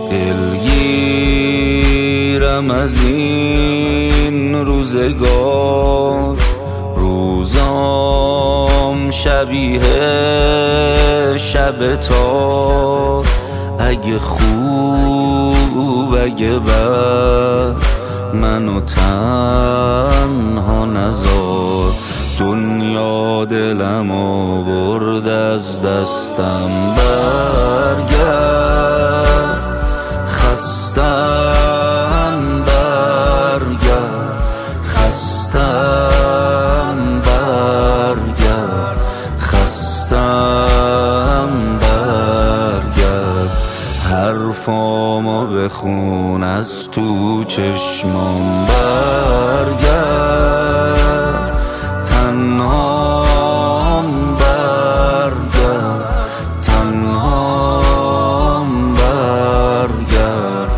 دلگیرم از این روزگار، روزام شبیه شب تار. اگه خوب اگه بد منو تنها نذار. دنیا دلمو برد از دستم، برگرد خستم، برگرد خستم، برگرد خستم، برگرد. حرفامو بخون از تو چشمام، برگرد تنهام، برگرد تنهام، برگرد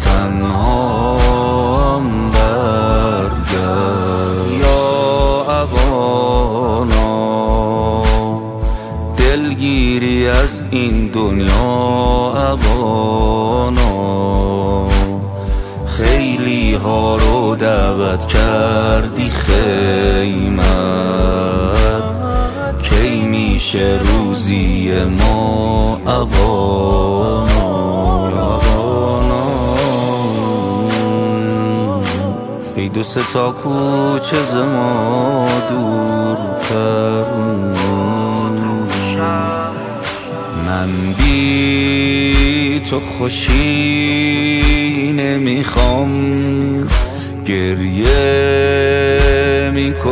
تنهام، برگرد. یا ابانا دلگیری از این دنیا، ابانا خیلی ها رو دعوت کردی خیمت، کی میشه روزی ما ابانا؟ ای دو سه تا کوچه ز ما دورتر، من بی تو خوشی نمیخوام. گریه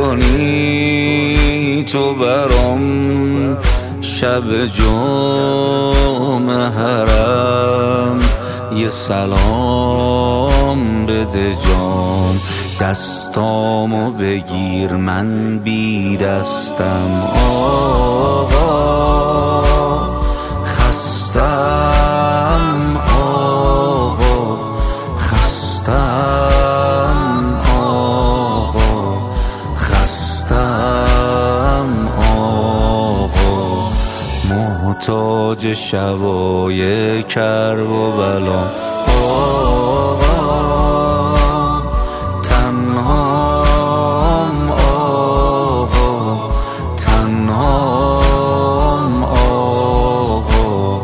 میکنی تو برام، شب جمعه حرم یه سلام بده جام. دستامو بگیر من بی دستم آقا، خستم آقا، خستم آقا، خستم آقا. محتاج شبای کرب و بلا آقا، تنهام آقا، تنهام آقا،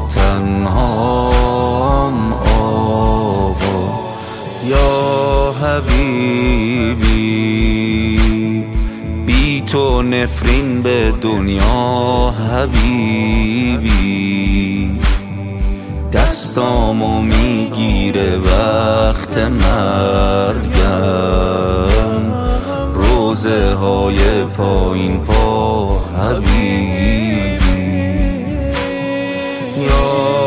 تنهام آقا. یا حبیبی بی تو نفرین به دنیا، حبیبی دستامو میگیره وقت مرگم، روزه های پایین پا حبیبی. یا